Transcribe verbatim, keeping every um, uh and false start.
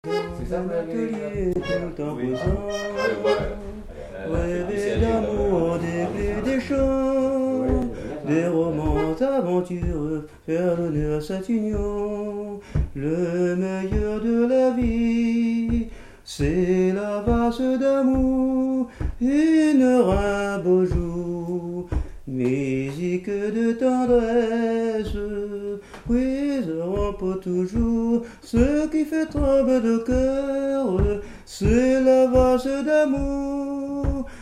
C'est ça, vous L'atelier tout en Oui. posant. Allez, voilà. Euh, Rêver d'amour, des clés, des chants, des romans aventureux, faire l'honneur à cette union. Le meilleur de la vie, c'est la valse d'amour, une heure, un beau jour, musique de tendresse, briseront pour toujours ce qui fait trembler le cœur, c'est la valse d'amour.